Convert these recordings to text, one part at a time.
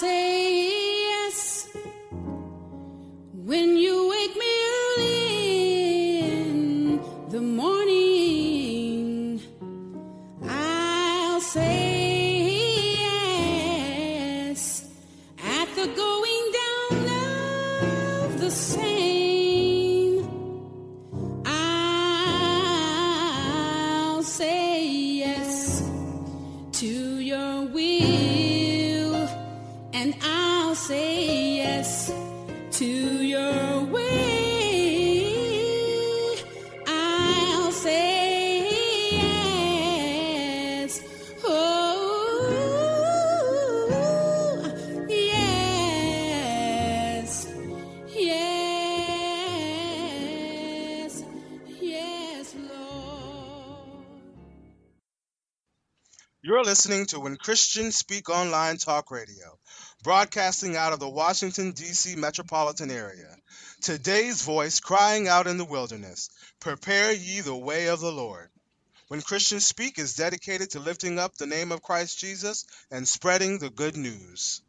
say yes when you wake me early in the morning. I'll say yes at the going down of the same. I'll say yes to your will, and I'll say yes to your way. I'll say yes. Oh, yes. Yes. Yes, Lord. You're listening to When Christians Speak Online Talk Radio, broadcasting out of the Washington, D.C. metropolitan area. Today's voice crying out in the wilderness, prepare ye the way of the Lord. When Christians Speak is dedicated to lifting up the name of Christ Jesus and spreading the good news.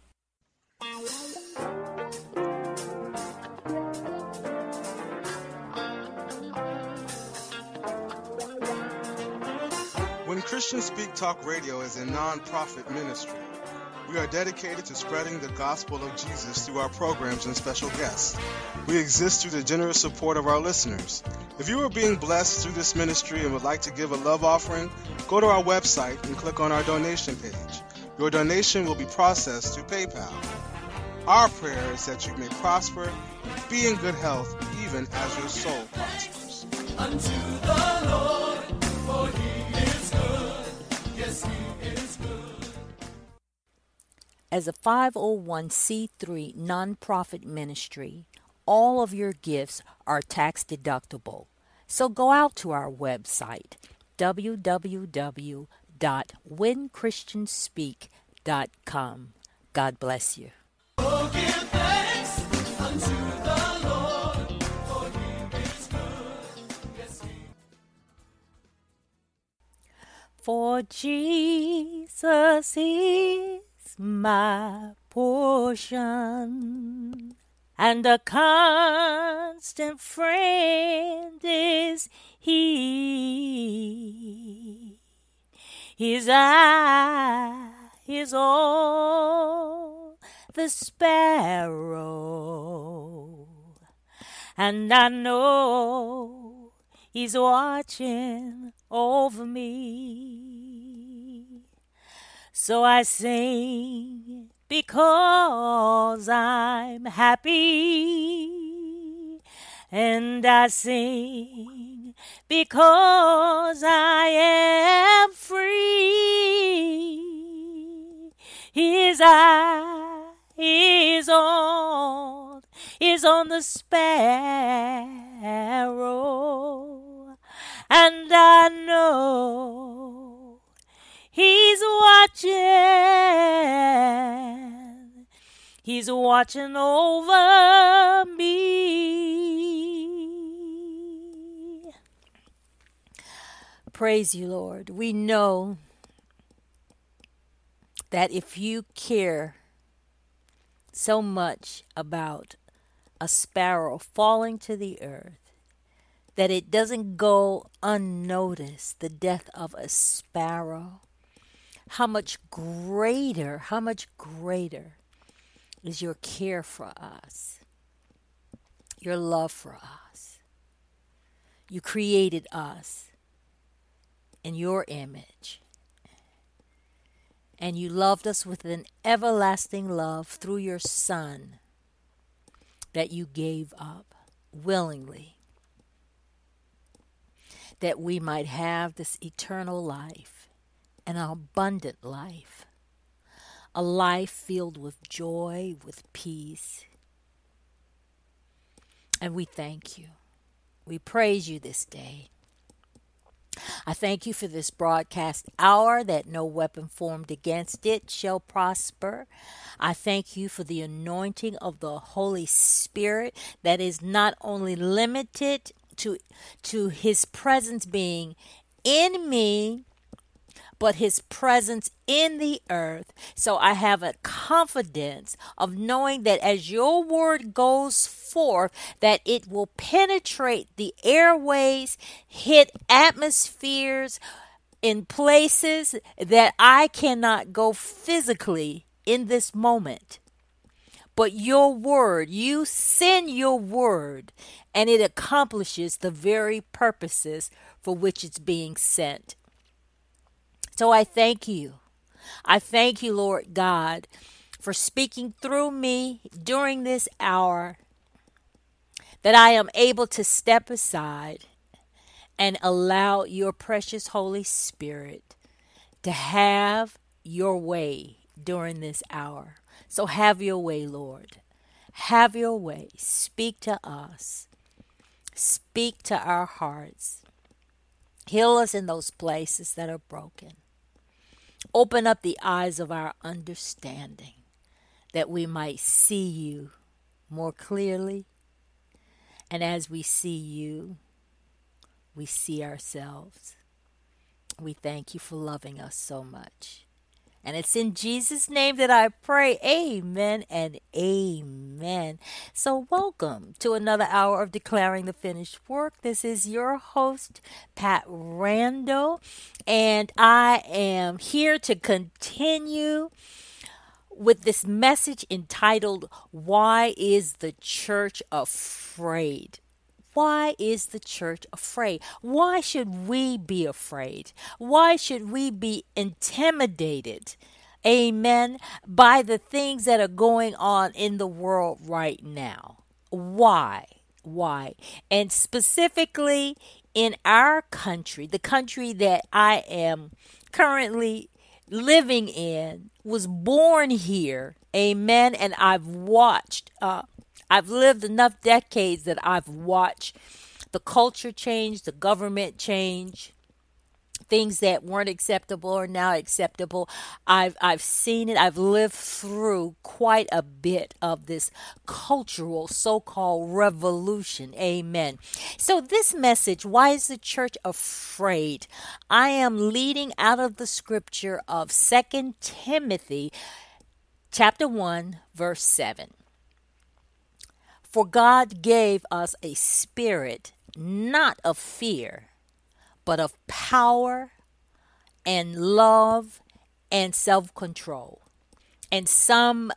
When Christians Speak Talk Radio is a non-profit ministry. We are dedicated to spreading the gospel of Jesus through our programs and special guests. We exist through the generous support of our listeners. If you are being blessed through this ministry and would like to give a love offering, go to our website and click on our donation page. Your donation will be processed through PayPal. Our prayer is that you may prosper, be in good health, even as your soul prospers. Unto the Lord, for he is good. Yes, he is good. As a 501c3 nonprofit ministry, all of your gifts are tax deductible. So go out to our website, www.whenchristianspeak.com. God bless you. Oh, give thanks unto the Lord, for he is good. Yes, he For Jesus is my portion, and a constant friend is he. His eye is on the sparrow, and I know he's watching over me. So I sing because I'm happy, and I sing because I am free. His eye is on the sparrow, and I know he's watching over me. Praise you, Lord. We know that if you care so much about a sparrow falling to the earth, that it doesn't go unnoticed, the death of a sparrow, how much greater is your care for us, your love for us. You created us in your image, and you loved us with an everlasting love through your Son that you gave up willingly, that we might have this eternal life, an abundant life, a life filled with joy, with peace. And we thank you. We praise you this day. I thank you for this broadcast hour, that no weapon formed against it shall prosper. I thank you for the anointing of the Holy Spirit that is not only limited to his presence being in me, but his presence in the earth. So I have a confidence of knowing that as your word goes forth, that it will penetrate the airways, hit atmospheres in places that I cannot go physically in this moment. But your word, you send your word, and it accomplishes the very purposes for which it's being sent. So I thank you. I thank you, Lord God, for speaking through me during this hour, that I am able to step aside and allow your precious Holy Spirit to have your way during this hour. So have your way, Lord. Have your way. Speak to us. Speak to our hearts. Heal us in those places that are broken. Open up the eyes of our understanding that we might see you more clearly. And as we see you, we see ourselves. We thank you for loving us so much. And it's in Jesus' name that I pray. Amen and amen. So welcome to another hour of Declaring the Finished Work. This is your host, Pat Randall. And I am here to continue with this message entitled, Why is the Church Afraid? Why is the church afraid? Why should we be afraid? Why should we be intimidated, amen, by the things that are going on in the world right now? Why? Why? And specifically in our country, the country that I am currently living in, was born here, amen, and I've lived enough decades that I've watched the culture change, the government change. Things that weren't acceptable are now acceptable. I've seen it. I've lived through quite a bit of this cultural so-called revolution. Amen. So this message, why is the church afraid? I am leading out of the scripture of 2 Timothy chapter 1, verse 7. For God gave us a spirit not of fear, but of power and love and self-control. And some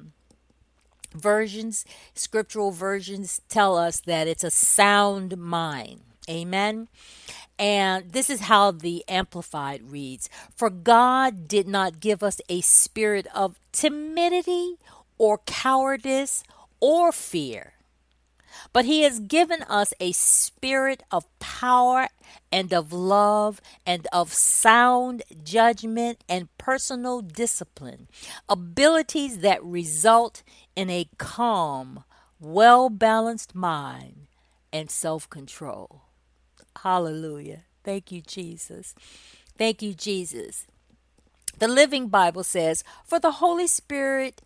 scriptural versions tell us that it's a sound mind. Amen. And this is how the Amplified reads. For God did not give us a spirit of timidity or cowardice or fear, but he has given us a spirit of power and of love and of sound judgment and personal discipline, abilities that result in a calm, well-balanced mind and self-control. Hallelujah. Thank you, Jesus. Thank you, Jesus. The Living Bible says, For the Holy Spirit,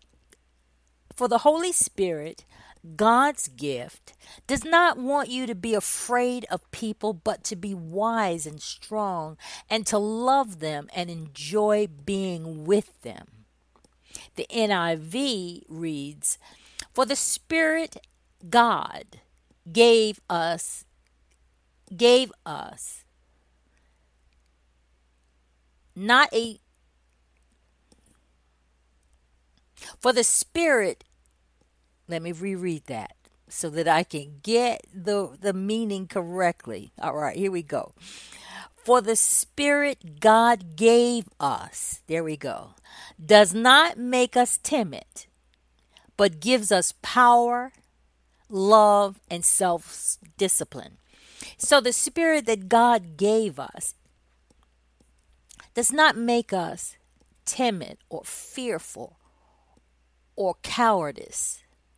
God's gift, does not want you to be afraid of people, but to be wise and strong and to love them and enjoy being with them. The NIV reads, For the Spirit God gave us not a for the Spirit. Let me reread that so that I can get the meaning correctly. All right, here we go. For the Spirit God gave us, there we go, does not make us timid, but gives us power, love, and self-discipline. So the Spirit that God gave us does not make us timid or fearful or cowardice,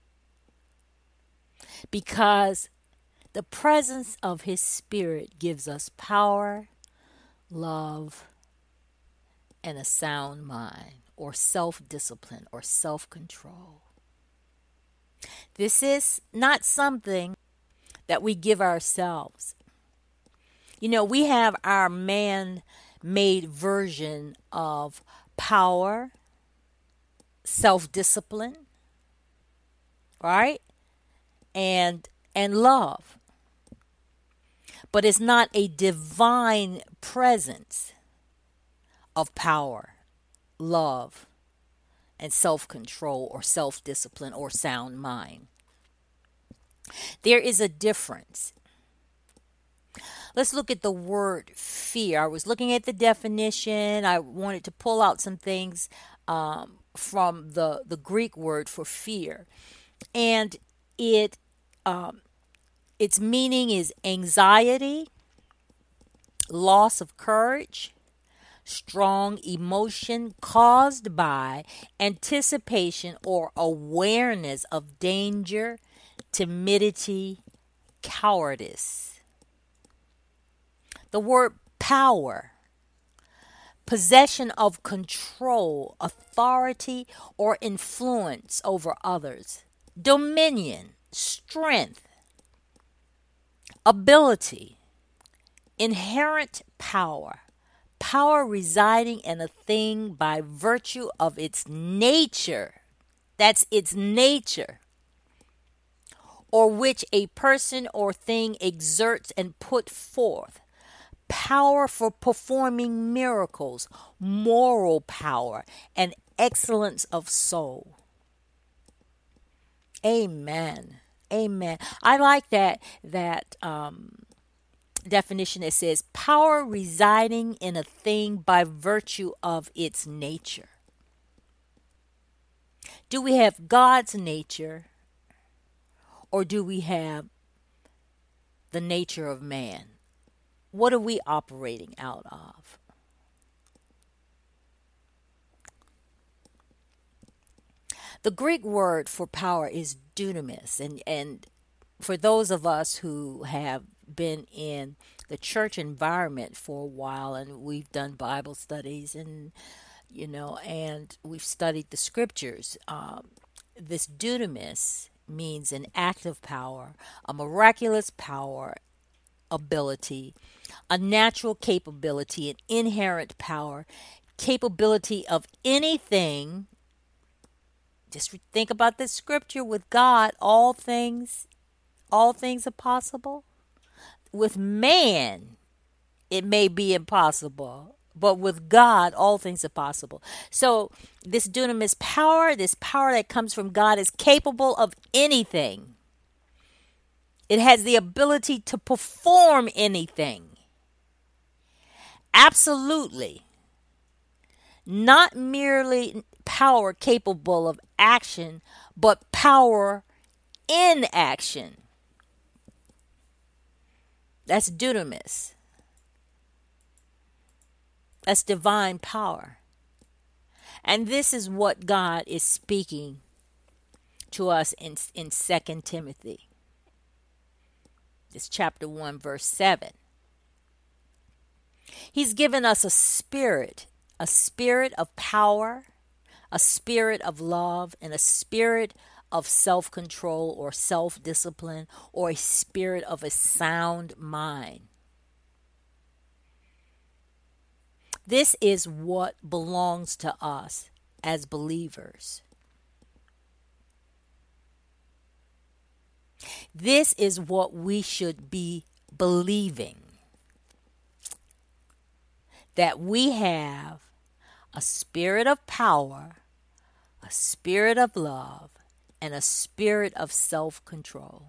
because the presence of his Spirit gives us power, love, and a sound mind, or self-discipline, or self-control. This is not something that we give ourselves. You know, we have our man made version of power, self-discipline, right? And love. But it's not a divine presence of power, love, and self-control or self-discipline or sound mind. There is a difference. Let's look at the word fear. I was looking at the definition. I wanted to pull out some things from the Greek word for fear. And its meaning is anxiety, loss of courage, strong emotion caused by anticipation or awareness of danger, timidity, cowardice. The word power, possession of control, authority, or influence over others, dominion, strength, ability, inherent power, power residing in a thing by virtue of its nature. That's its nature. Or which a person or thing exerts and put forth. Power for performing miracles, moral power, and excellence of soul. Amen. Amen. I like that definition that says power residing in a thing by virtue of its nature. Do we have God's nature, or do we have the nature of man? What are we operating out of? The Greek word for power is dunamis, and for those of us who have been in the church environment for a while, and we've done Bible studies, and and we've studied the scriptures, this dunamis means an active power, a miraculous power, ability, a natural capability, an inherent power, capability of anything. Just think about this scripture. With God, all things are possible. With man, it may be impossible, but with God, all things are possible. So this dunamis power, this power that comes from God, is capable of anything. It has the ability to perform anything. Absolutely. Not merely power capable of action, but power in action. That's dunamis. That's divine power. And this is what God is speaking to us in 2 Timothy. It's chapter 1, verse 7. He's given us a spirit of power, a spirit of love, and a spirit of self-control or self-discipline, or a spirit of a sound mind. This is what belongs to us as believers. This is what we should be believing. That we have a spirit of power, a spirit of love, and a spirit of self-control.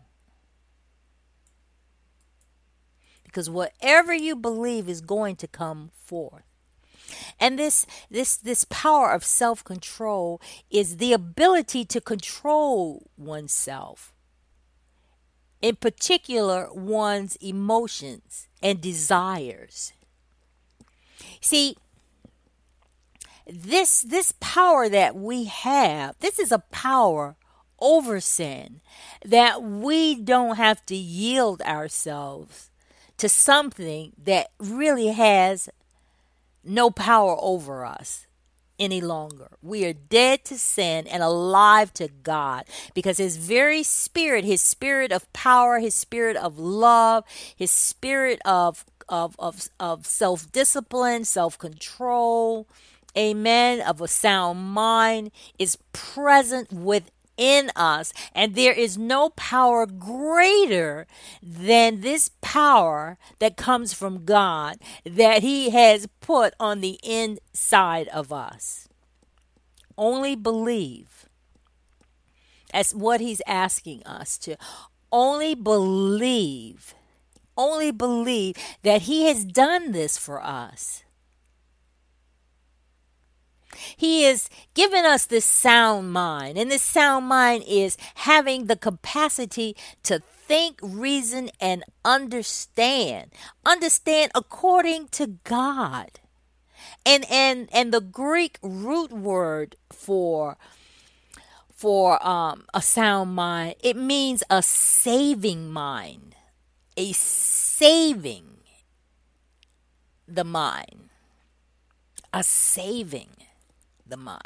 Because whatever you believe is going to come forth. And this power of self-control is the ability to control oneself. In particular, one's emotions and desires. See, this power that we have, this is a power over sin, that we don't have to yield ourselves to something that really has no power over us any longer. We are dead to sin and alive to God, because his very spirit, his spirit of power, his spirit of love, his spirit of of self-discipline, self-control, amen, of a sound mind is present within us. And there is no power greater than this power that comes from God that He has put on the inside of us. Only believe. That's what He's asking us to. Only believe. Only believe that He has done this for us. He has given us this sound mind, and this sound mind is having the capacity to think, reason, and understand. Understand according to God. And the Greek root word for a sound mind, it means a saving mind. A saving the mind. A saving the mind.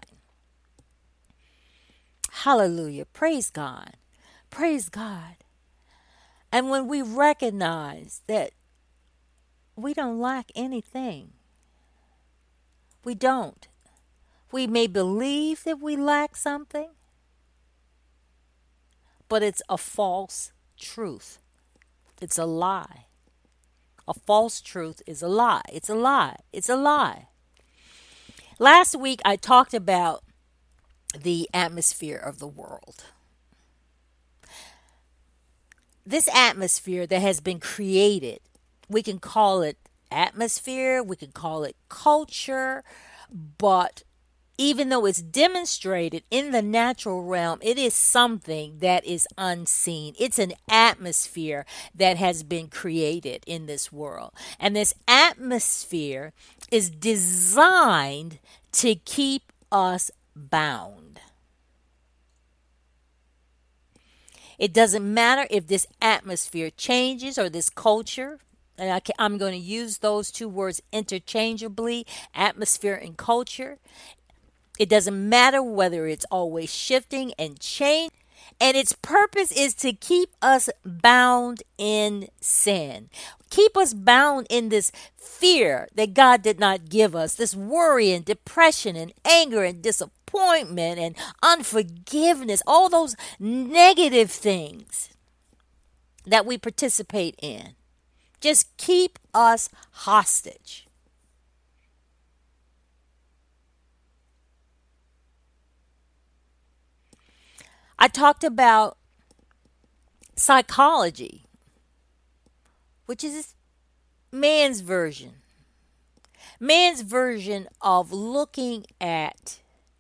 Hallelujah. Praise God. Praise God. And when we recognize that we don't lack anything, we don't. We may believe that we lack something, but it's a false truth. It's a lie. A false truth is a lie. It's a lie. It's a lie. Last week, I talked about the atmosphere of the world. This atmosphere that has been created, we can call it atmosphere, we can call it culture, but even though it's demonstrated in the natural realm, it is something that is unseen. It's an atmosphere that has been created in this world. And this atmosphere is designed to keep us bound. It doesn't matter if this atmosphere changes or this culture, and I'm going to use those two words interchangeably, atmosphere and culture. It doesn't matter whether it's always shifting and changing. And its purpose is to keep us bound in sin. Keep us bound in this fear that God did not give us. This worry and depression and anger and disappointment and unforgiveness. All those negative things that we participate in. Just keep us hostage. I talked about psychology, which is man's version. Man's version of looking at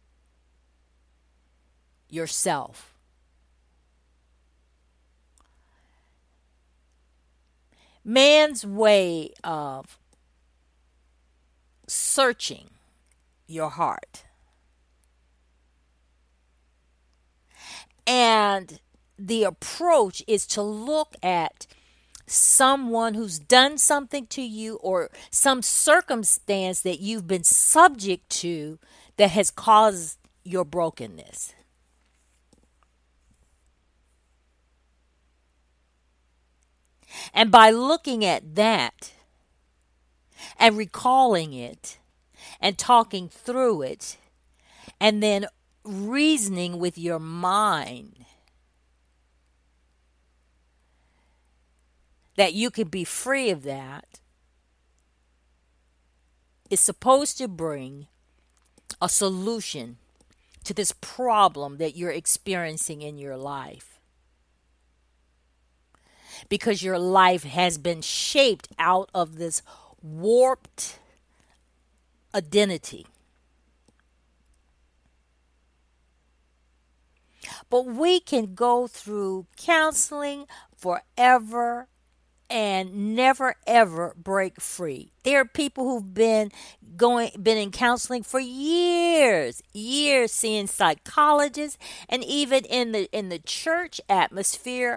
yourself. Man's way of searching your heart. And the approach is to look at someone who's done something to you or some circumstance that you've been subject to that has caused your brokenness. And by looking at that and recalling it and talking through it and then reasoning with your mind that you can be free of that is supposed to bring a solution to this problem that you're experiencing in your life. Because your life has been shaped out of this warped identity. But we can go through counseling forever and never ever break free. There are people who've been in counseling for years, seeing psychologists, and even in the church atmosphere,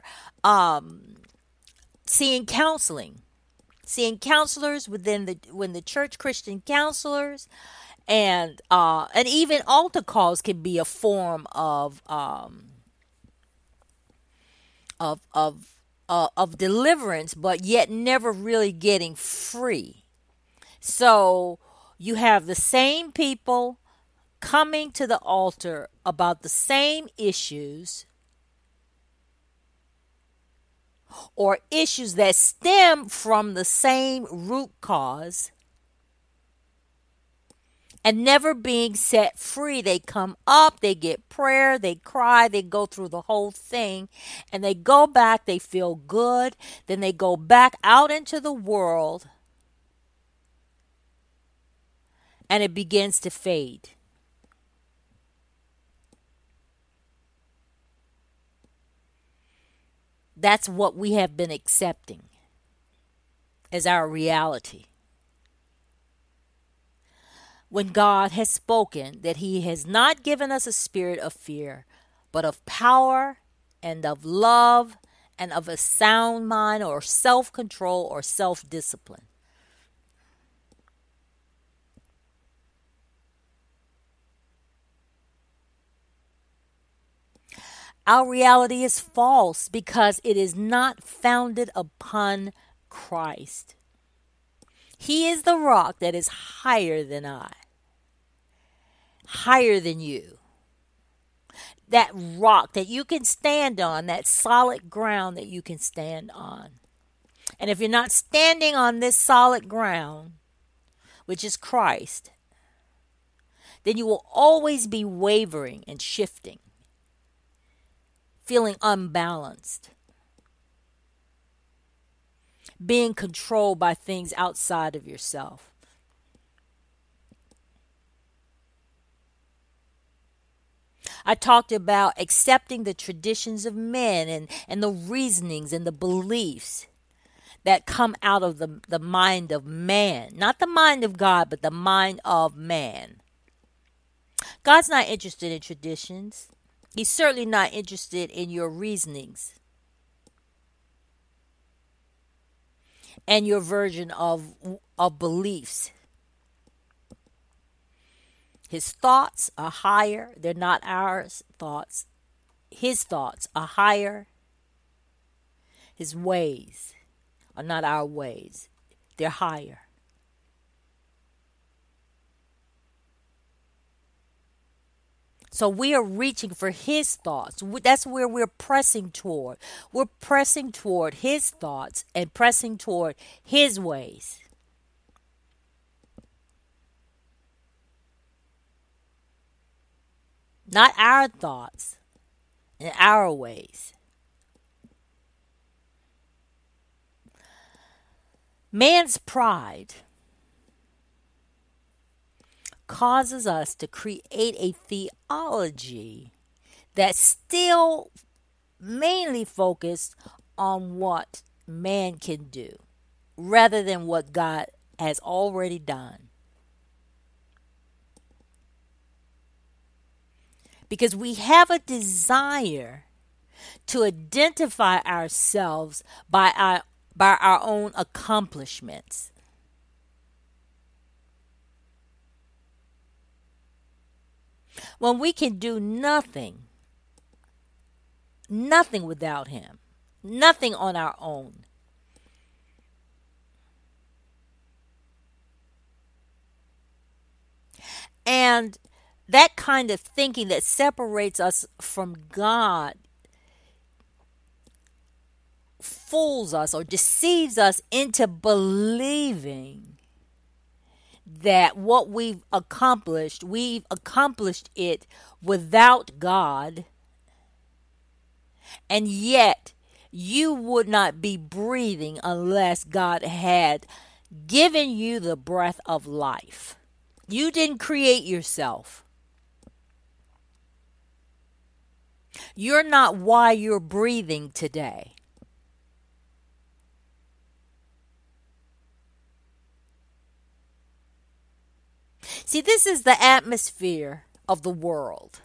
seeing counselors within the church, Christian counselors. And even altar calls can be a form of of deliverance, but yet never really getting free. So you have the same people coming to the altar about the same issues or issues that stem from the same root cause and never being set free. They come up, they get prayer, they cry, they go through the whole thing, and they go back, they feel good, then they go back out into the world, and it begins to fade. That's what we have been accepting as our reality. When God has spoken that He has not given us a spirit of fear, but of power and of love and of a sound mind or self-control or self-discipline. Our reality is false because it is not founded upon Christ. He is the rock that is higher than I, higher than you. That rock that you can stand on, that solid ground that you can stand on. And if you're not standing on this solid ground, which is Christ, then you will always be wavering and shifting, feeling unbalanced, being controlled by things outside of yourself. I talked about accepting the traditions of men and the reasonings and the beliefs that come out of the mind of man. Not the mind of God, but the mind of man. God's not interested in traditions. He's certainly not interested in your reasonings and your version of beliefs. His thoughts are higher. They're not our thoughts. His thoughts are higher. His ways are not our ways. They're higher. So we are reaching for His thoughts. That's where we're pressing toward. We're pressing toward His thoughts and pressing toward His ways. Not our thoughts and our ways. Man's pride causes us to create a theology that's still mainly focused on what man can do rather than what God has already done. Because we have a desire to identify ourselves by our own accomplishments. When we can do nothing without Him, nothing on our own. And that kind of thinking that separates us from God fools us or deceives us into believing that what we've accomplished it without God, and yet you would not be breathing unless God had given you the breath of life. You didn't create yourself. You're not why you're breathing today. See, this is the atmosphere of the world.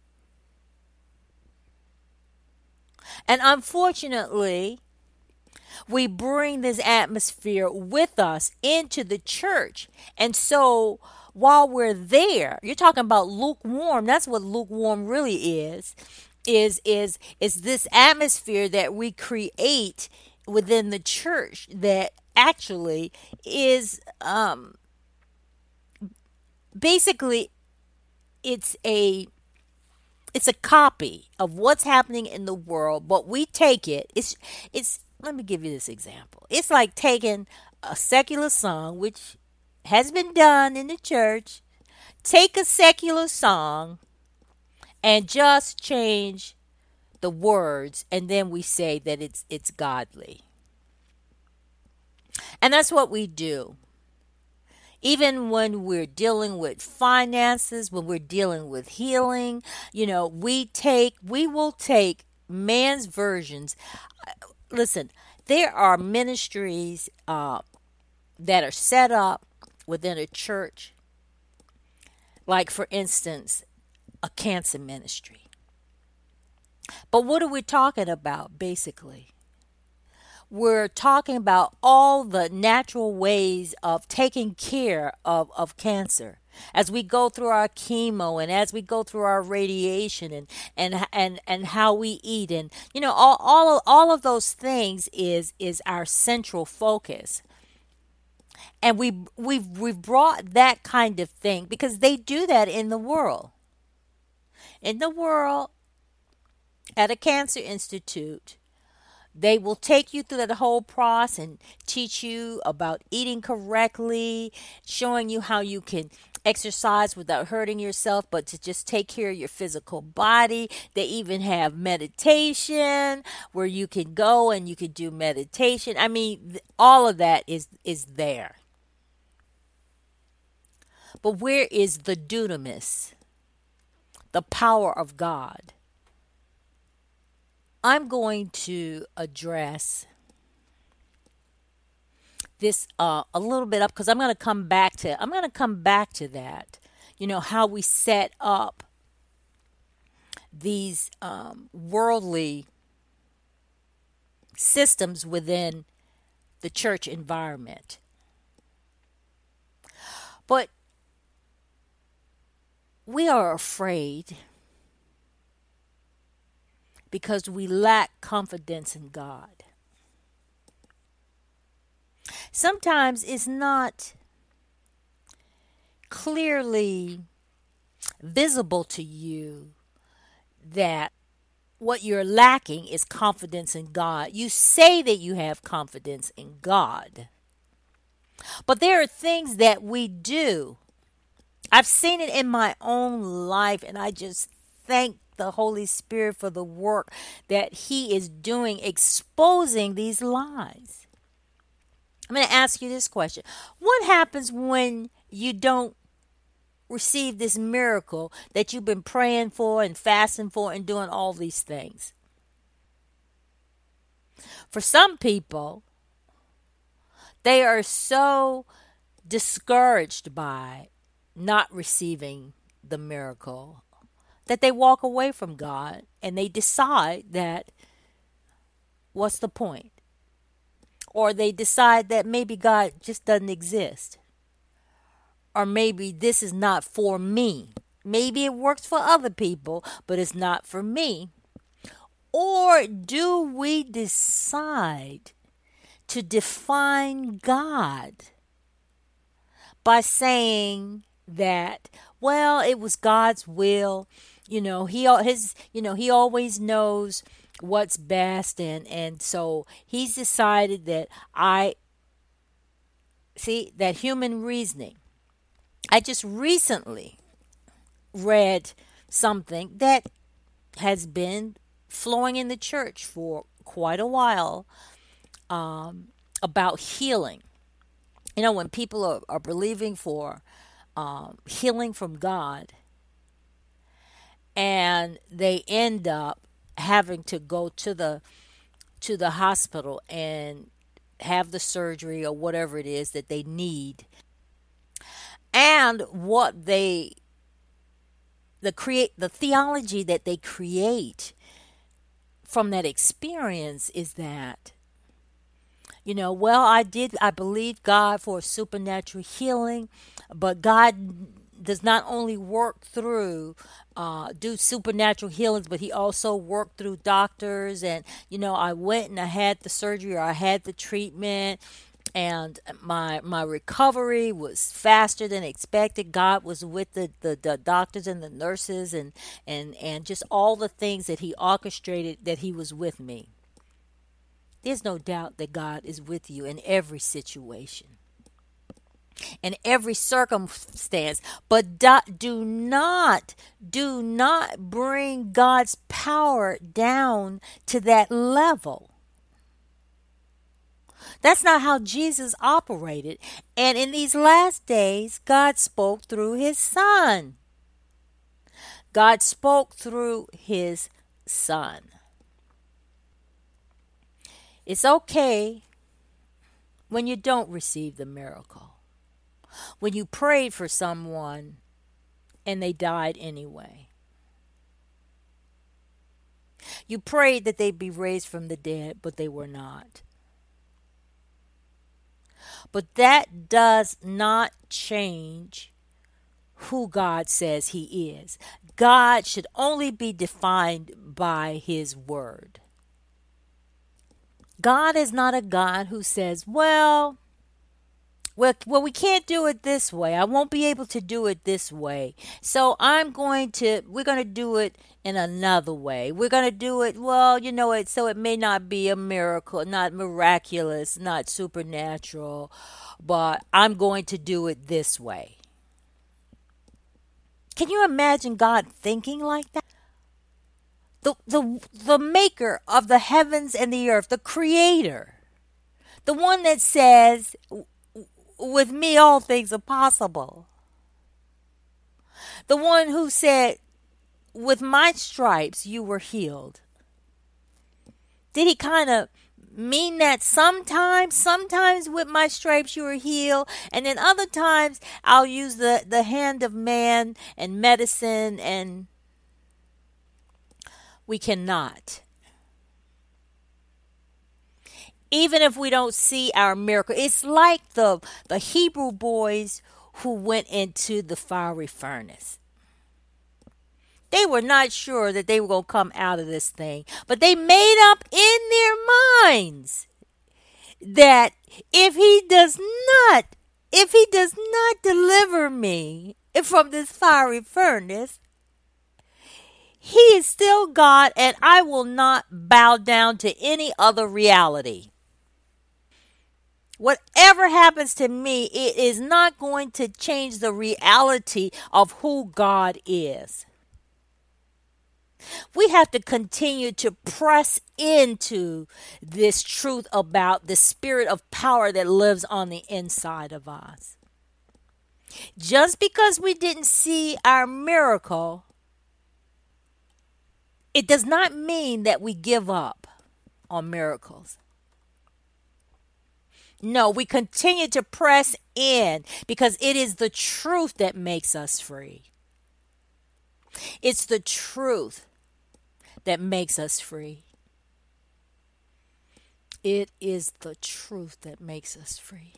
And unfortunately, we bring this atmosphere with us into the church. And so while we're there, you're talking about lukewarm. That's what lukewarm really is. is this atmosphere that we create within the church that actually is basically it's a it's a copy of what's happening in the world, but we take it's let me give you this example. It's like taking a secular song, which has been done in the church, take a secular song and just change the words, and then we say that it's godly. And that's what we do. Even when we're dealing with finances, when we're dealing with healing, we will take man's versions. Listen, there are ministries that are set up within a church, like, for instance, a cancer ministry. But what are we talking about, basically? We're talking about all the natural ways of taking care of cancer. As we go through our chemo and as we go through our radiation and how we eat, and all of those things is our central focus. And we've brought that kind of thing because they do that in the world. In the world, at a cancer institute, they will take you through that whole process and teach you about eating correctly, showing you how you can exercise without hurting yourself, but to just take care of your physical body. They even have meditation where you can go and you can do meditation. I mean, all of that is there. But where is the dunamis, the power of God? I'm going to address this a little bit up because I'm going to come back to that. How we set up these worldly systems within the church environment. But we are afraid because we lack confidence in God. Sometimes it's not clearly visible to you that what you're lacking is confidence in God. You say that you have confidence in God, but there are things that we do. I've seen it in my own life, and I just thank the Holy Spirit for the work that He is doing, exposing these lies. I'm going to ask you this question. What happens when you don't receive this miracle that you've been praying for and fasting for and doing all these things? For some people, they are so discouraged by not receiving the miracle that they walk away from God and they decide that what's the point? Or they decide that maybe God just doesn't exist. Or maybe this is not for me. Maybe it works for other people, but it's not for me. Or do we decide to define God by saying that, well, it was God's will. He always knows what's best, and so He's decided that that human reasoning. I just recently read something that has been flowing in the church for quite a while about healing. When people are believing for healing from God, and they end up having to go to the hospital and have the surgery or whatever it is that they need. And what the theology that they create from that experience is that, I believed God for a supernatural healing, but God does not only work through do supernatural healings, but he also worked through doctors. And I went and I had the surgery, or I had the treatment, and my recovery was faster than expected. God was with the doctors and the nurses, and just all the things that he orchestrated, that he was with me. There's no doubt that God is with you in every situation, in every circumstance. But do not bring God's power down to that level. That's not how Jesus operated. And in these last days, God spoke through his son. God spoke through his son. It's okay when you don't receive the miracle. When you prayed for someone and they died anyway. You prayed that they'd be raised from the dead, but they were not. But that does not change who God says he is. God should only be defined by his word. God is not a God who says, well, we can't do it this way. I won't be able to do it this way. So we're going to do it in another way. We're going to do it, so it may not be a miracle, not miraculous, not supernatural, but I'm going to do it this way. Can you imagine God thinking like that? The maker of the heavens and the earth, the creator, the one that says, with me all things are possible. The one who said, with my stripes you were healed. Did he kind of mean that sometimes? Sometimes with my stripes you were healed, and then other times I'll use the hand of man and medicine, and we cannot. Even if we don't see our miracle. It's like the Hebrew boys who went into the fiery furnace. They were not sure that they were going to come out of this thing, but they made up in their minds that if he does not deliver me from this fiery furnace, he is still God, and I will not bow down to any other reality. Whatever happens to me, it is not going to change the reality of who God is. We have to continue to press into this truth about the spirit of power that lives on the inside of us. Just because we didn't see our miracle, it does not mean that we give up on miracles. No, we continue to press in because it is the truth that makes us free. It's the truth that makes us free. It is the truth that makes us free.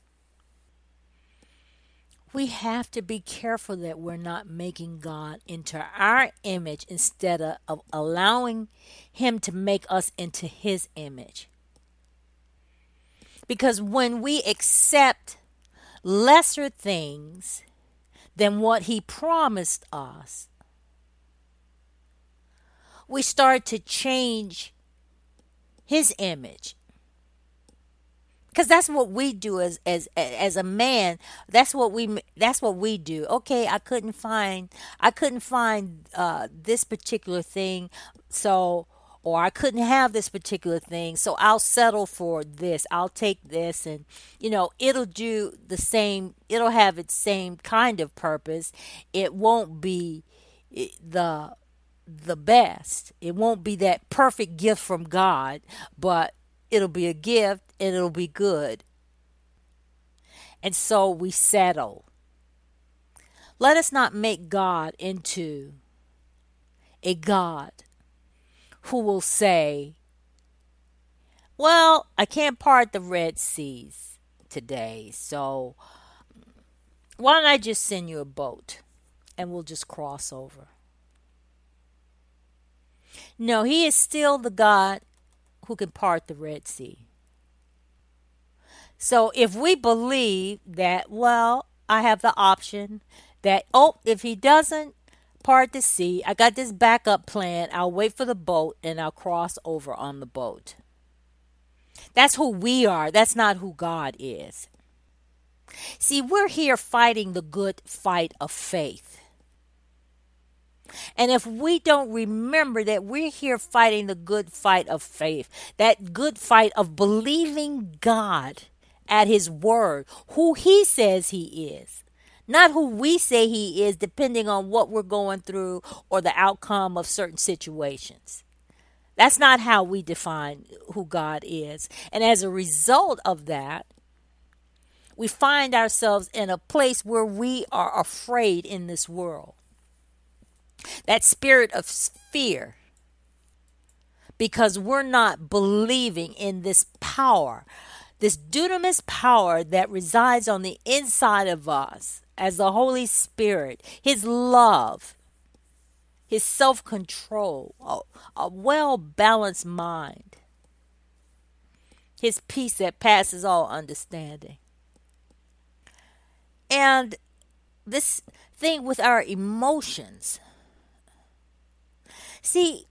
We have to be careful that we're not making God into our image instead of allowing him to make us into his image. Because when we accept lesser things than what he promised us, we start to change his image. Because that's what we do as a man. That's what we do. Okay, I couldn't find this particular thing, or I couldn't have this particular thing, so I'll settle for this. I'll take this, and it'll do the same. It'll have its same kind of purpose. It won't be the best. It won't be that perfect gift from God, but it'll be a gift and it'll be good. And so we settle. Let us not make God into a God who will say, well, I can't part the Red Seas today, so Why don't I just send you a boat and we'll just cross over? No, he is still the God who can part the Red Sea. So if we believe that, well, I have the option that, oh, if he doesn't part the sea, I got this backup plan. I'll wait for the boat and I'll cross over on the boat. That's who we are. That's not who God is. See, we're here fighting the good fight of faith. And if we don't remember that we're here fighting the good fight of faith, that good fight of believing God at his word, who he says he is, not who we say he is, depending on what we're going through or the outcome of certain situations. That's not how we define who God is. And as a result of that, we find ourselves in a place where we are afraid in this world. That spirit of fear, because we're not believing in this power, this dunamis power that resides on the inside of us as the Holy Spirit, his love, his self-control, a well-balanced mind, his peace that passes all understanding. And this thing with our emotions. See,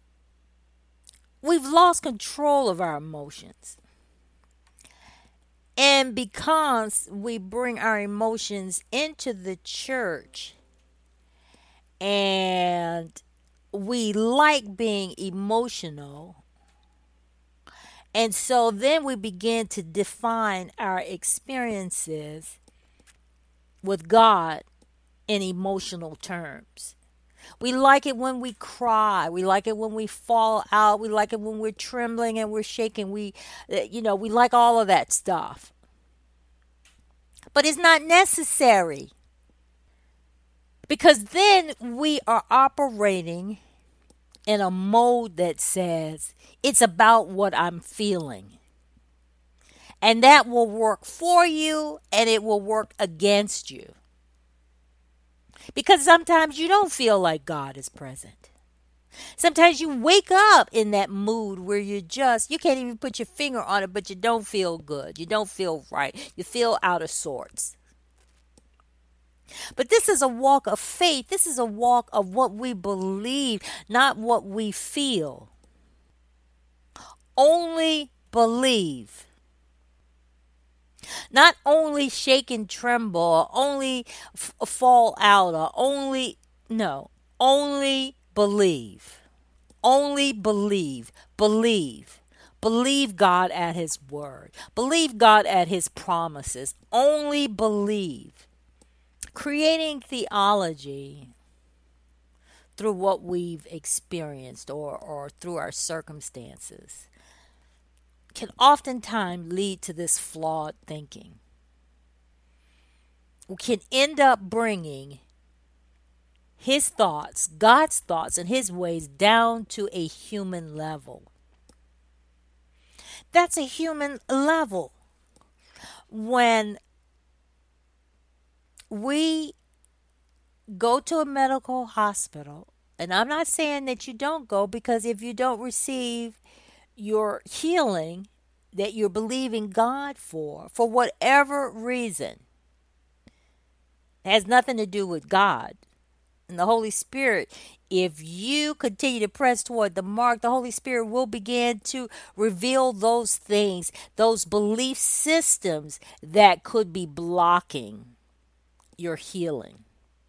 we've lost control of our emotions. And because we bring our emotions into the church and we like being emotional, and so then we begin to define our experiences with God in emotional terms. We like it when we cry. We like it when we fall out. We like it when we're trembling and we're shaking. We like all of that stuff. But it's not necessary. Because then we are operating in a mode that says it's about what I'm feeling. And that will work for you and it will work against you. Because sometimes you don't feel like God is present. Sometimes you wake up in that mood where you can't even put your finger on it, but you don't feel good. You don't feel right. You feel out of sorts. But this is a walk of faith. This is a walk of what we believe, not what we feel. Only believe. Not only shake and tremble, or only fall out, or only believe. Only believe. Believe. Believe God at his word. Believe God at his promises. Only believe. Creating theology through what we've experienced or through our circumstances can oftentimes lead to this flawed thinking. We can end up bringing his thoughts, God's thoughts, and his ways down to a human level. That's a human level. When we go to a medical hospital, and I'm not saying that you don't go, because if you don't receive your healing that you're believing God for whatever reason, it has nothing to do with God and the Holy Spirit. If you continue to press toward the mark, the Holy Spirit will begin to reveal those things, those belief systems that could be blocking your healing.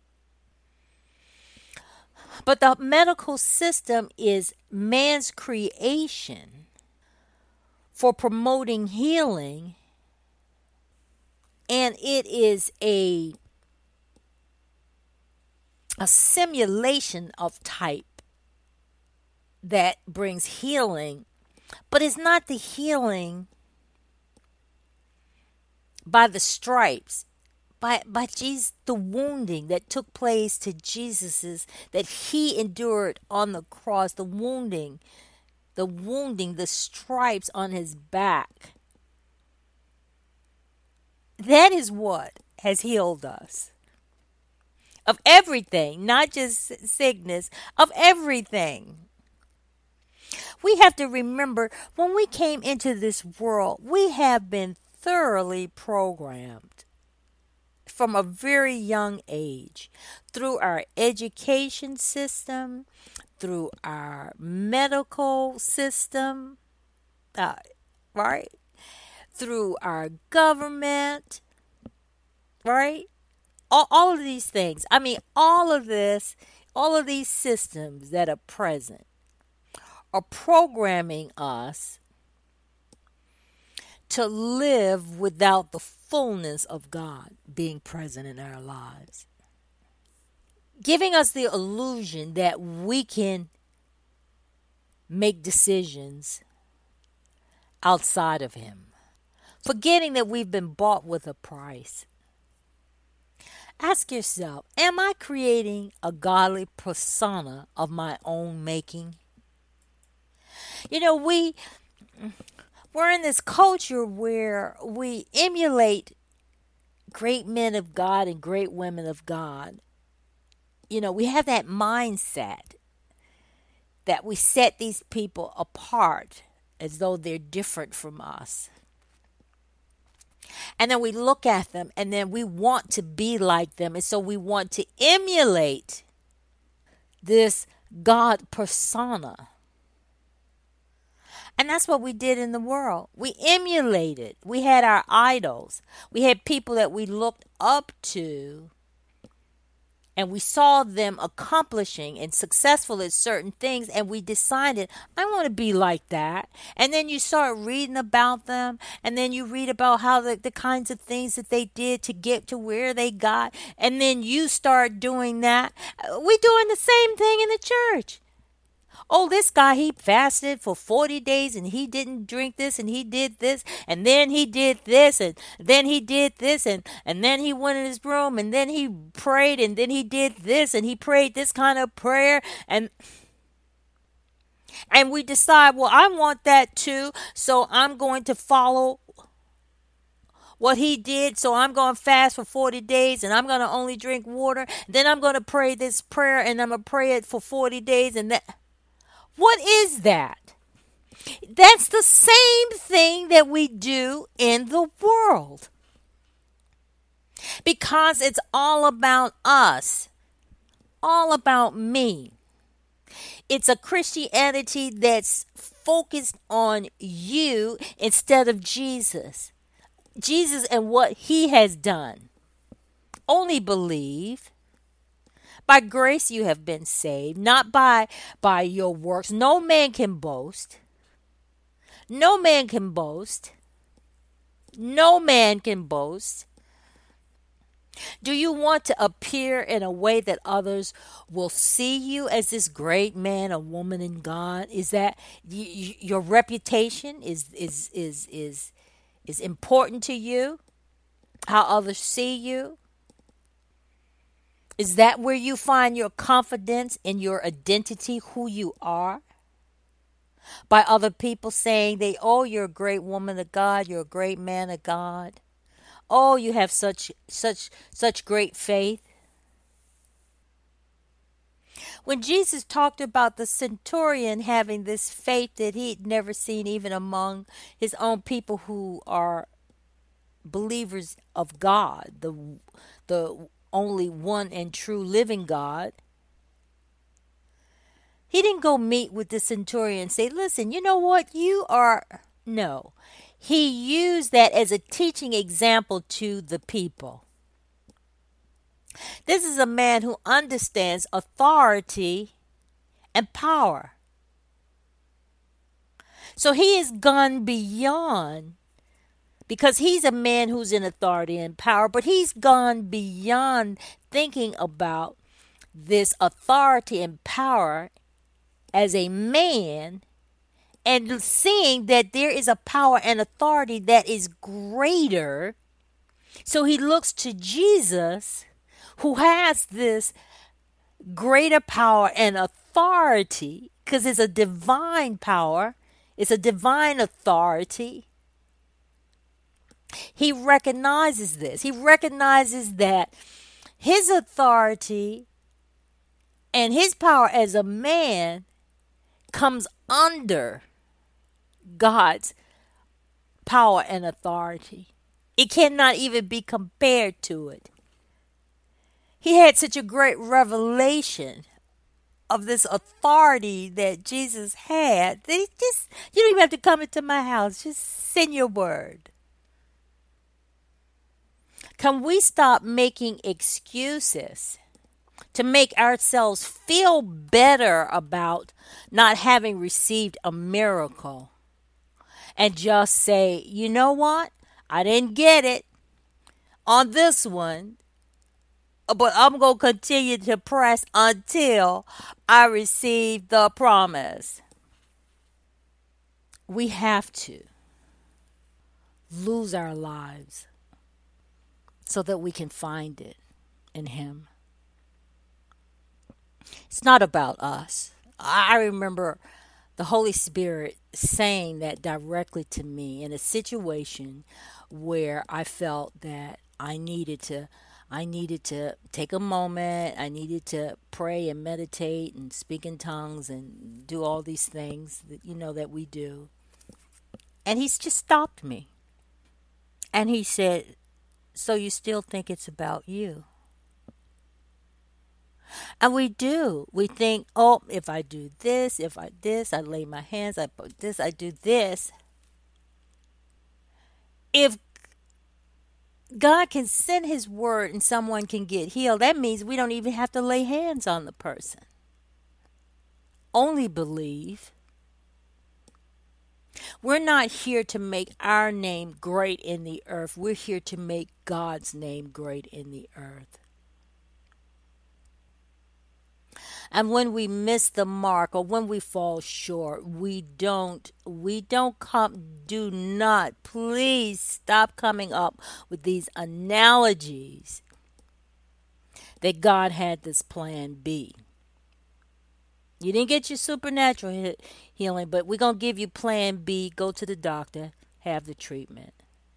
But the medical system is man's creation for promoting healing, and it is a simulation of type that brings healing, but it's not the healing by the stripes, by Jesus, the wounding that took place to Jesus's, that he endured on the cross, the wounding, the stripes on his back. That is what has healed us of everything, not just sickness, of everything. We have to remember when we came into this world, we have been thoroughly programmed from a very young age through our education system, through our medical system, right? Through our government, right? All of these things. I mean, all of this, all of these systems that are present are programming us to live without the fullness of God being present in our lives, giving us the illusion that we can make decisions outside of Him, forgetting that we've been bought with a price. Ask yourself, am I creating a godly persona of my own making? You know, we're in this culture where we emulate great men of God and great women of God. You know, we have that mindset that we set these people apart as though they're different from us. And then we look at them and then we want to be like them. And so we want to emulate this God persona. And that's what we did in the world. We emulated. We had our idols. We had people that we looked up to. And we saw them accomplishing and successful at certain things. And we decided, I want to be like that. And then you start reading about them. And then you read about how the kinds of things that they did to get to where they got. And then you start doing that. We're doing the same thing in the church. Oh, this guy, he fasted for 40 days and he didn't drink this and he did this and then he did this and then he did this and then he went in his room and then he prayed and then he did this and he prayed this kind of prayer and we decide, well, I want that too, so I'm going to follow what he did, so I'm going to fast for 40 days and I'm going to only drink water. Then I'm going to pray this prayer and I'm going to pray it for 40 days and that. What is that? That's the same thing that we do in the world. Because it's all about us. All about me. It's a Christianity that's focused on you instead of Jesus. Jesus and what He has done. Only believe. By grace you have been saved, not by your works. No man can boast. No man can boast. No man can boast. Do you want to appear in a way that others will see you as this great man or woman in God? Is that your reputation is important to you? How others see you? Is that where you find your confidence in your identity, who you are? By other people saying oh, you're a great woman of God, you're a great man of God. Oh, you have such great faith. When Jesus talked about the centurion having this faith that he'd never seen even among his own people who are believers of God, the only one and true living God. He didn't go meet with the centurion and say, listen, you know what? You are... No. He used that as a teaching example to the people. This is a man who understands authority and power. So he has gone beyond, because he's a man who's in authority and power, but he's gone beyond thinking about this authority and power as a man and seeing that there is a power and authority that is greater. So he looks to Jesus, who has this greater power and authority, because it's a divine power, it's a divine authority. He recognizes this. He recognizes that his authority and his power as a man comes under God's power and authority. It cannot even be compared to it. He had such a great revelation of this authority that Jesus had that you don't even have to come into my house. Just send your word. Can we stop making excuses to make ourselves feel better about not having received a miracle and just say, you know what? I didn't get it on this one, but I'm going to continue to press until I receive the promise. We have to lose our lives so that we can find it in Him. It's not about us. I remember the Holy Spirit saying that directly to me in a situation where I felt that I needed to take a moment. I needed to pray and meditate and speak in tongues and do all these things that that we do. And He's just stopped me. And He said, "So you still think it's about you?" And we do. We think, oh, if I do this, I lay my hands, I put this, I do this. If God can send His word and someone can get healed, that means we don't even have to lay hands on the person. Only believe. We're not here to make our name great in the earth. We're here to make God's name great in the earth. And when we miss the mark or when we fall short, do not, please stop coming up with these analogies that God had this plan B. You didn't get your supernatural healing, but we're going to give you plan B. Go to the doctor, have the treatment.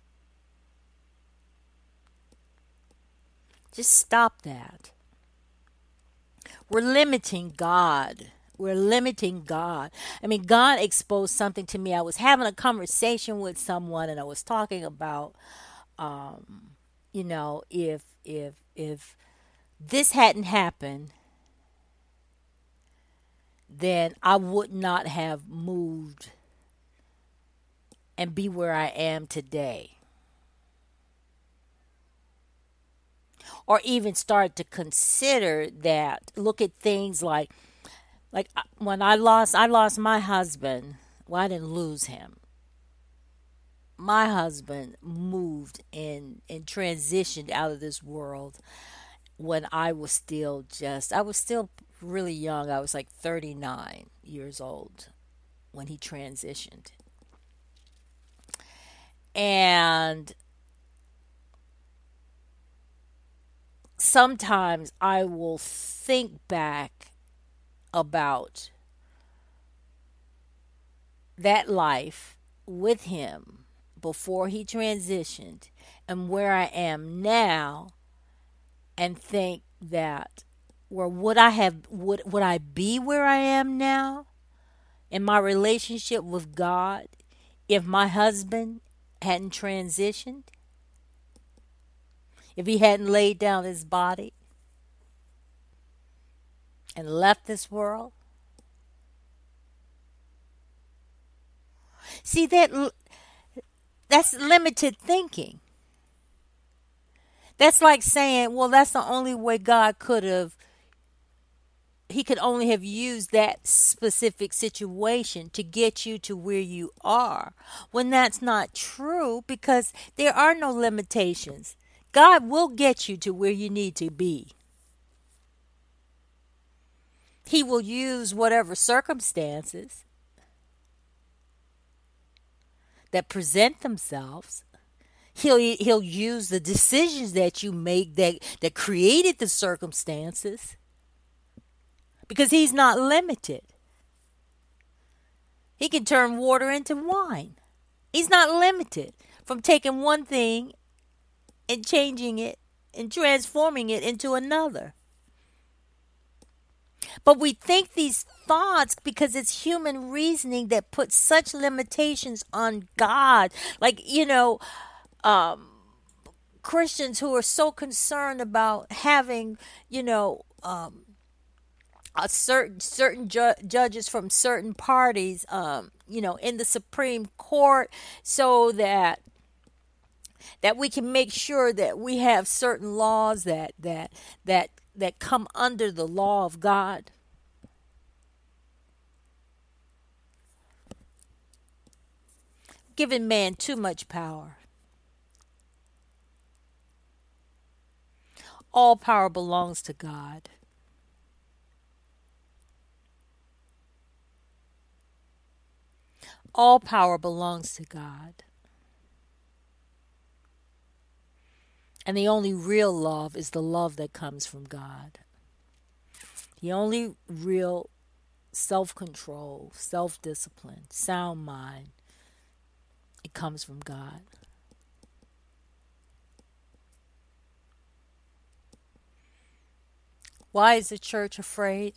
Just stop that. We're limiting God. We're limiting God. I mean, God exposed something to me. I was having a conversation with someone, and I was talking about, if this hadn't happened, then I would not have moved and be where I am today. Or even start to consider that, look at things like when I lost my husband. Well, I didn't lose him. My husband moved and transitioned out of this world when I was still really young. I was like 39 years old when he transitioned. And sometimes I will think back about that life with him before he transitioned and where I am now and think that, well, would I be where I am now in my relationship with God if my husband hadn't transitioned? If he hadn't laid down his body and left this world? See, that's limited thinking. That's like saying, well, that's the only way God he could only have used that specific situation to get you to where you are. When that's not true, because there are no limitations. God will get you to where you need to be. He will use whatever circumstances that present themselves. He'll use the decisions that you make that created the circumstances, because He's not limited. He can turn water into wine. He's not limited. from taking one thing and changing it and transforming it into another. But we think these thoughts because it's human reasoning that puts such limitations on God. Like, Christians who are so concerned about having, a certain judges from certain parties, in the Supreme Court, so that we can make sure that we have certain laws that come under the law of God. Giving man too much power. All power belongs to God. All power belongs to God. And the only real love is the love that comes from God. The only real self-control, self-discipline, sound mind, it comes from God. Why is the church afraid?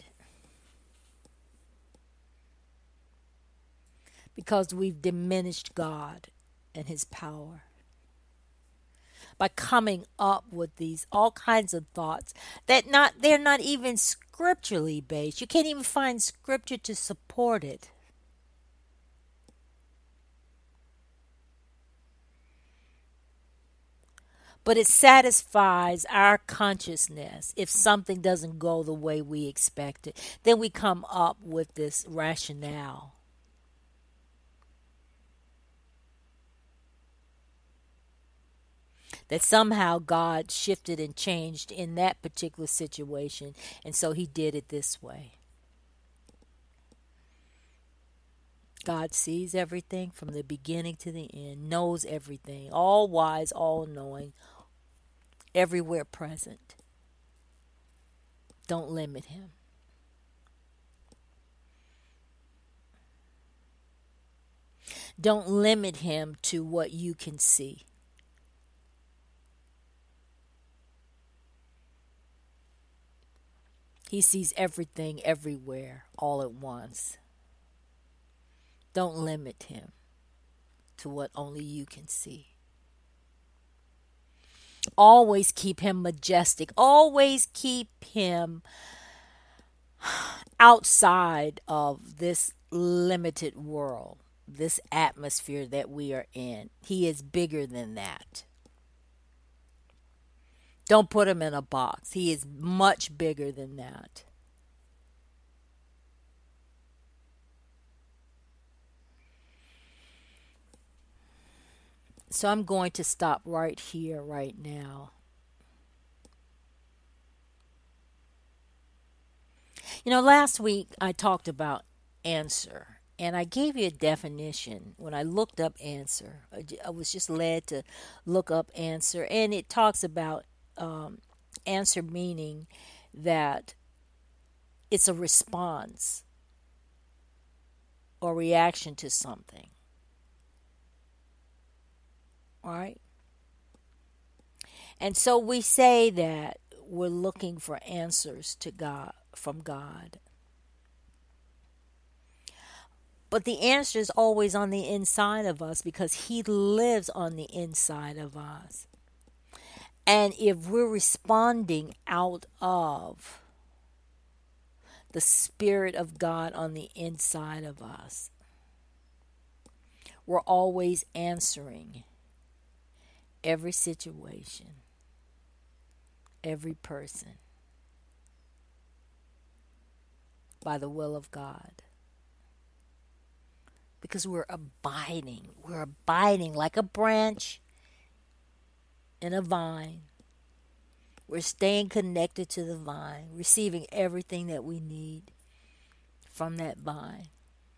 Because we've diminished God and his power by coming up with these all kinds of thoughts that they're not even scripturally based. You can't even find scripture to support it. But it satisfies our consciousness. If something doesn't go the way we expect it, then we come up with this rationale. That somehow God shifted and changed in that particular situation, and so he did it this way. God sees everything from the beginning to the end, knows everything, all wise, all knowing, everywhere present. Don't limit him. Don't limit him to what you can see. He sees everything everywhere all at once. Don't limit him to what only you can see. Always keep him majestic. Always keep him outside of this limited world, this atmosphere that we are in. He is bigger than that. Don't put him in a box. He is much bigger than that. So I'm going to stop right here, right now. Last week I talked about answer, and I gave you a definition when I looked up answer. I was just led to look up answer, and it talks about answer meaning that it's a response or reaction to something. All right? And so we say that we're looking for answers to God, from God. But the answer is always on the inside of us because he lives on the inside of us. And if we're responding out of the Spirit of God on the inside of us, we're always answering every situation, every person by the will of God. Because we're abiding. We're abiding like a branch in a vine. We're staying connected to the vine, receiving everything that we need from that vine.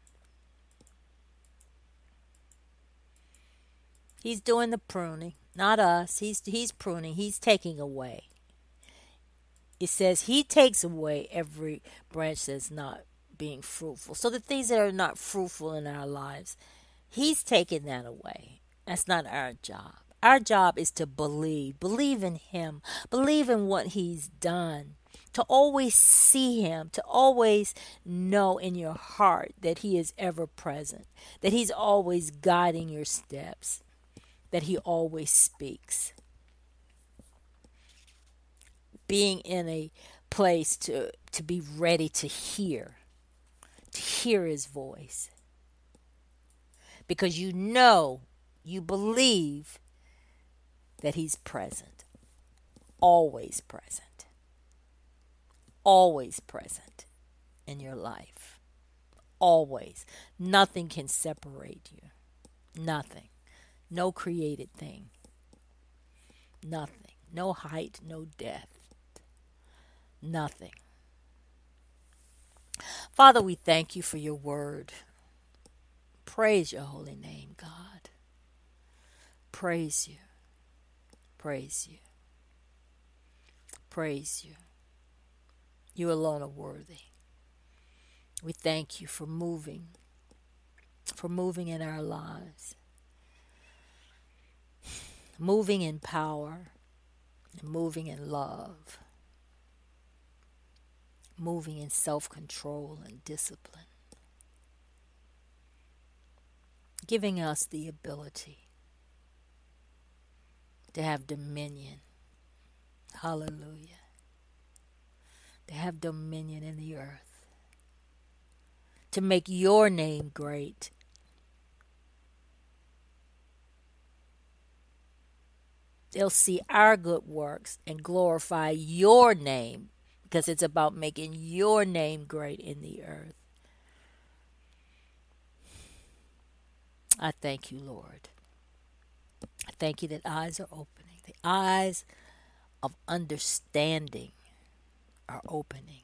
He's doing the pruning, not us. He's pruning. He's taking away. It says he takes away every branch that's not being fruitful. So the things that are not fruitful in our lives, he's taking that away. That's not our job. Our job is to believe. Believe in Him. Believe in what He's done. To always see Him. To always know in your heart that He is ever present. That He's always guiding your steps. That He always speaks. Being in a place to be ready to hear His voice. Because you know, you believe that He's present. Always present. Always present in your life. Always. Nothing can separate you. Nothing. No created thing. Nothing. No height, no depth. Nothing. Father, we thank you for your word. Praise your holy name, God. Praise you. Praise you. Praise you. You alone are worthy. We thank you for moving in our lives, moving in power, and moving in love, moving in self-control and discipline, giving us the ability to have dominion. Hallelujah. To have dominion in the earth. To make your name great. They'll see our good works and glorify your name, because it's about making your name great in the earth. I thank you, Lord. I thank you that eyes are opening. The eyes of understanding are opening.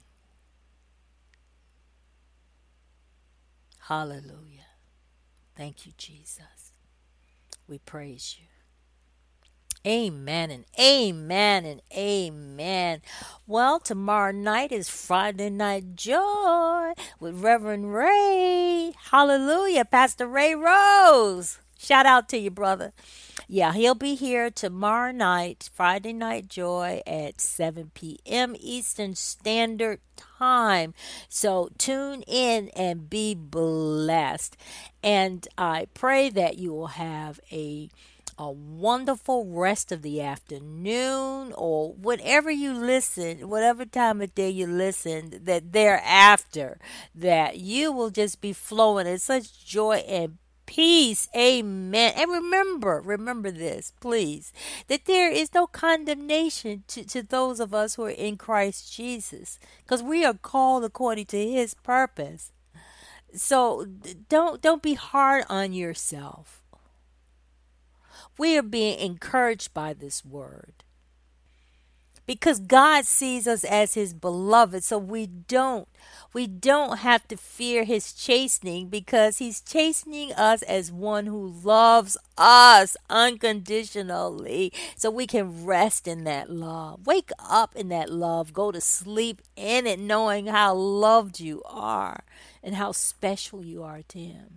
Hallelujah. Thank you, Jesus. We praise you. Amen and amen and amen. Well, tomorrow night is Friday Night Joy with Reverend Ray. Hallelujah. Pastor Ray Rose. Shout out to you, brother. Yeah, he'll be here tomorrow night, Friday Night Joy at 7 p.m. Eastern Standard Time. So tune in and be blessed. And I pray that you will have a wonderful rest of the afternoon, or whatever you listen, whatever time of day you listen, that thereafter, that you will just be flowing in such joy and peace. Amen. And remember this, please, that there is no condemnation to those of us who are in Christ Jesus, because we are called according to His purpose. So don't be hard on yourself. We are being encouraged by this word, because God sees us as His beloved. So we don't have to fear His chastening, because He's chastening us as one who loves us unconditionally. So we can rest in that love. Wake up in that love. Go to sleep in it, knowing how loved you are and how special you are to Him.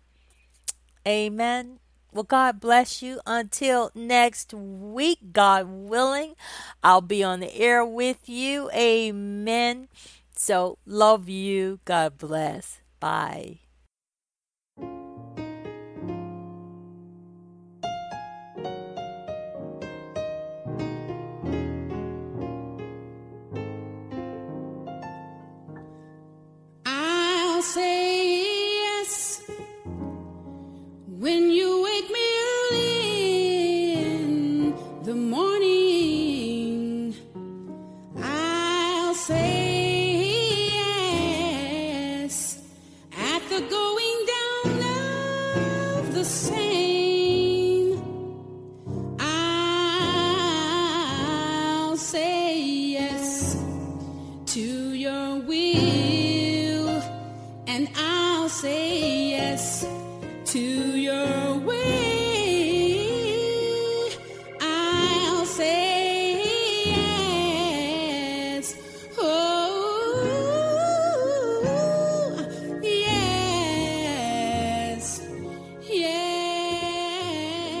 Amen. Well, God bless you. Until next week, God willing, I'll be on the air with you. Amen. So, love you. God bless. Bye. I'll say yes when you wake me early in the morning. I'll say yes at the going down of the same. I'll say yes to your will, and I'll say yes to your way. I'll say yes. Oh, yes. Yes.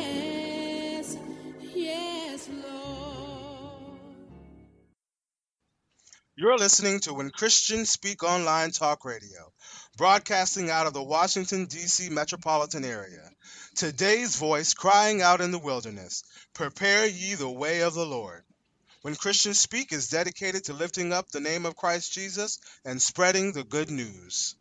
You're listening to When Christians Speak Online Talk Radio, broadcasting out of the Washington, D.C. metropolitan area. Today's voice crying out in the wilderness, prepare ye the way of the Lord. When Christians Speak is dedicated to lifting up the name of Christ Jesus and spreading the good news.